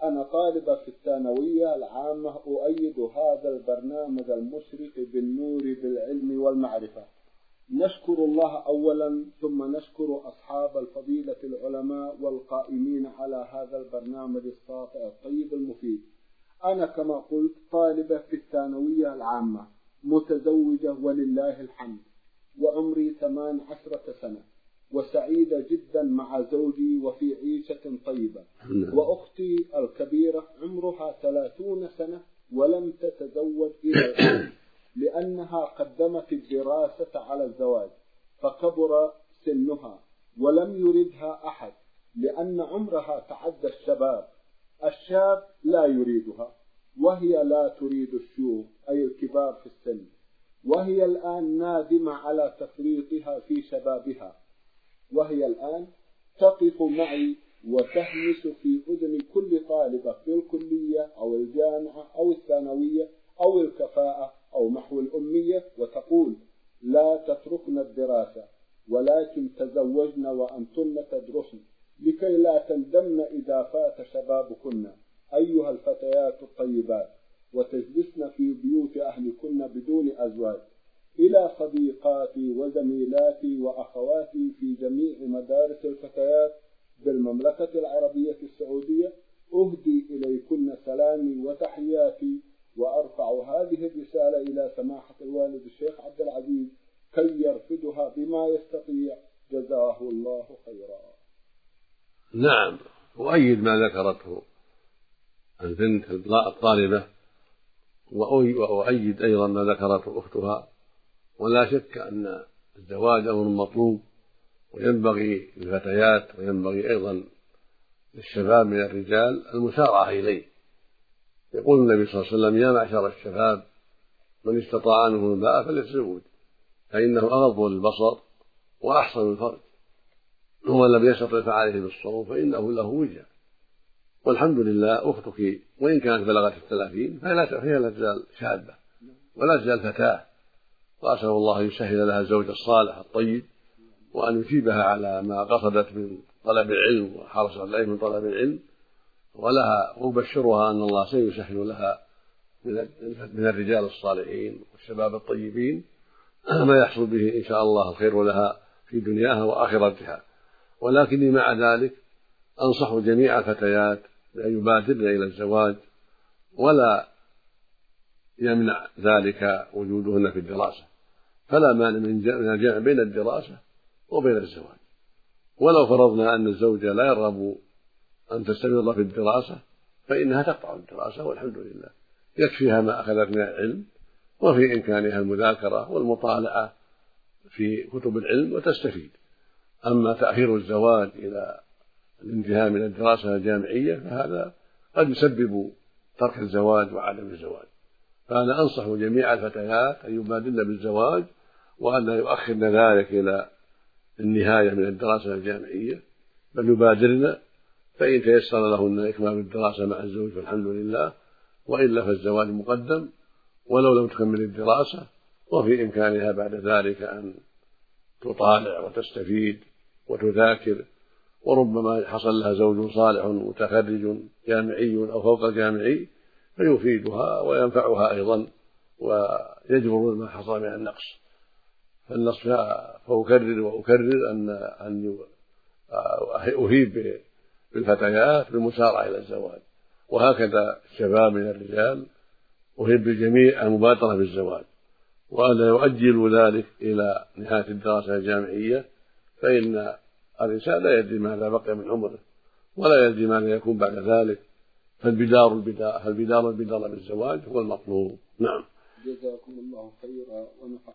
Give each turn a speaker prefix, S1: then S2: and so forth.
S1: أنا طالبة في الثانوية العامة أؤيد هذا البرنامج المشرق بالنور بالعلم والمعرفة. نشكر الله أولا، ثم نشكر أصحاب الفضيلة العلماء والقائمين على هذا البرنامج الساطع الطيب المفيد. أنا كما قلت طالبة في الثانوية العامة، متزوجة ولله الحمد، وعمري 18 سنة، وسعيدة جدا مع زوجي وفي عيشة طيبة. وأختي الكبيرة عمرها 30 سنة ولم تتزوج إلى الآن، لأنها قدمت الدراسة على الزواج فكبر سنها ولم يردها أحد، لأن عمرها تعدى الشباب. الشاب لا يريدها، وهي لا تريد الشيوخ أي الكبار في السن، وهي الآن نادمة على تفريطها في شبابها. وهي الآن تقف معي وتهمس في أذن كل طالبة في الكلية أو الجامعة أو الثانوية أو الكفاءة أو محو الأمية، وتقول: لا تتركن الدراسة، ولكن تزوجن وأنتن تدرسن لكي لا تندمن إذا فات شبابكن أيها الفتيات الطيبات، وتجلسن في بيوت أهلكن بدون أزواج. إلى صديقاتي وزميلاتي وأخواتي في جميع مدارس الفتيات بالمملكة العربية السعودية، أهدي إليكن سلامي وتحياتي، وأرفع هذه الرسالة إلى سماحة الوالد الشيخ عبد العزيز كي يرفدها بما يستطيع، جزاه الله خيرا.
S2: نعم، وأيد ما ذكرته البنت الطالبة، وأؤيد أيضا ما ذكرته أختها. ولا شك أن الزواج أمر مطلوب، وينبغي للفتيات وينبغي أيضا للشباب من الرجال المسارعة إليه. يقول النبي صلى الله عليه وسلم: يا معشر الشباب من استطاع منكم الباءة فليتزوج، فإنه أغض للبصر وأحصن الفرج، ومن لم يستطع فعليه بالصوم فإنه له وجه. والحمد لله أختك وإن كانت بلغت 30 فهي لا تزال شابة ولا تزال فتاة، وأسأل الله أن يسهل لها الزوج الصالح الطيب، وأن يثيبها على ما قصدت من طلب العلم وحرصت عليه من طلب العلم، وأبشرها أن الله سيسهل لها من الرجال الصالحين والشباب الطيبين ما يحصل به إن شاء الله الخير لها في دنياها وآخرتها. ولكني مع ذلك أنصح جميع الفتيات بأن يبادرن إلى الزواج، ولا يمنع ذلك وجودهن في الدراسة، فلا مانع من الجمع بين الدراسة وبين الزواج. ولو فرضنا أن الزوجة لا يرغب أن تستمر في الدراسة فإنها تقطع الدراسة، والحمد لله يكفيها ما أخذت من العلم، وفي إمكانها المذاكرة والمطالعة في كتب العلم وتستفيد. أما تأخير الزواج إلى الانتهاء من الدراسة الجامعية فهذا قد يسبب ترك الزواج وعدم الزواج. فأنا أنصح جميع الفتيات أن يبادرن بالزواج، وأن لا يؤخرن ذلك إلى النهاية من الدراسة الجامعية، بل يبادرن، فإن تيسر لهن إكمال الدراسة مع الزوج فالحمد لله، وإلا فالزواج مقدم ولو لم تكمل الدراسة. وفي إمكانها بعد ذلك أن تطالع وتستفيد وتذاكر، وربما حصل لها زوج صالح متخرج جامعي أو فوق الجامعي فيفيدها وينفعها أيضا ويجبر ما حصل من النقص. فالنص فأكرر وأكرر أن أهيب بالفتيات بالمسارعة إلى الزواج، وهكذا الشباب من الرجال أهيب بالجميع المبادرة بالزواج، وألا يؤجل ذلك إلى نهاية الدراسة الجامعية، فإن الإنسان لا يدري ماذا بقي من عمره ولا يدري ماذا يكون بعد ذلك، فالبدار بالزواج هو المطلوب. نعم.
S1: جزاكم الله خيرا ونفع